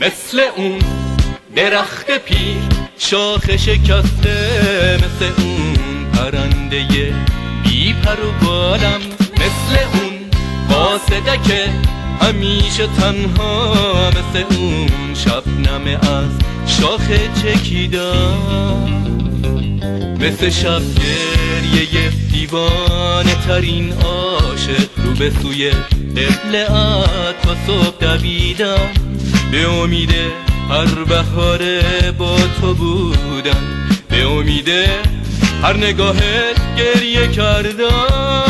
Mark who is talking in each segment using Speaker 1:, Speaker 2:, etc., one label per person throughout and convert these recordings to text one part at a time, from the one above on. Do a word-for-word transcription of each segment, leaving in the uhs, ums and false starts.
Speaker 1: مثل اون درخت پیر شاخه شکسته، مثل اون پرنده بی پر و بالم، مثل اون قاصده که همیشه تنها، مثل اون شبنم از شاخه چکیدم، مثل شب گریه دیوانه ترین عاشق رو به سوی قبله‌ات تا صبح دویدم، به امید هر بهاره با تو بودن، به امید هر نگاهت گریه کردم.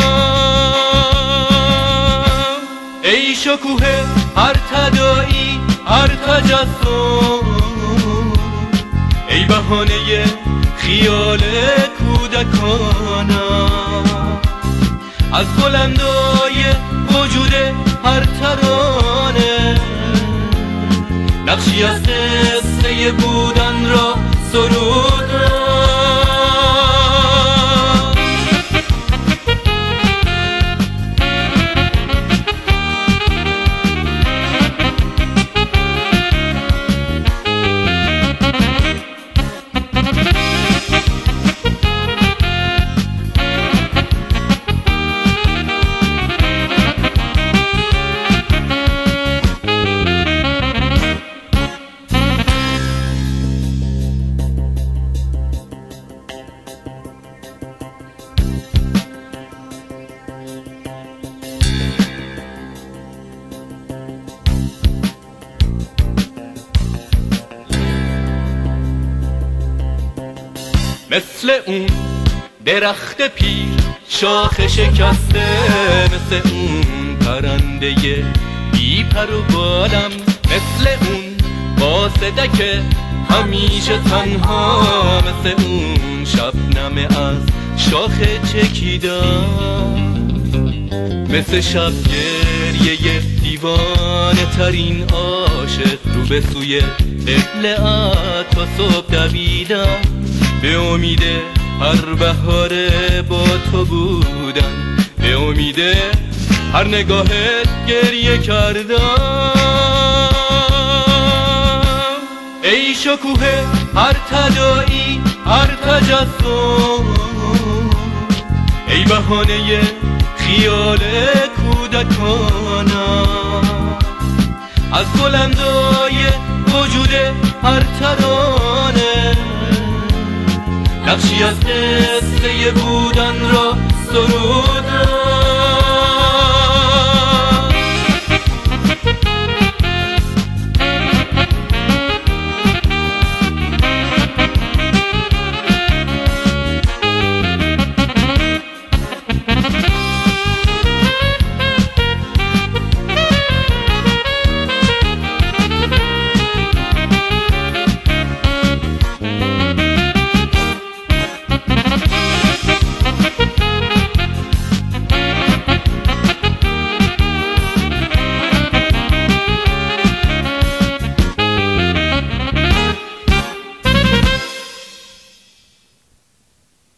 Speaker 1: ای شکوه هر تداعی هر تجسم، ای بهانه خیال کودکانم، از بلندای وجود هر ترانه نقشی از قصه بودن را سرودم. مثل اون درخت پیر شاخه شکسته، مثل اون پرنده بی پر و بالم، مثل اون قاصده که همیشه تنها، مثل اون شبنم از شاخه چکیدم، مثل شب گریه دیوانه ترین عاشق رو به سوی قبله‌ات تا صبح دویدم، به امید هر بهاره با تو بودن، به امید هر نگاهت گریه کردم. ای شکوه هر تداعی هر تجسم، ای بهانه خیال کودکانم، از بلندای وجود هر ترانه نقشی از قصه بودن را سرودم.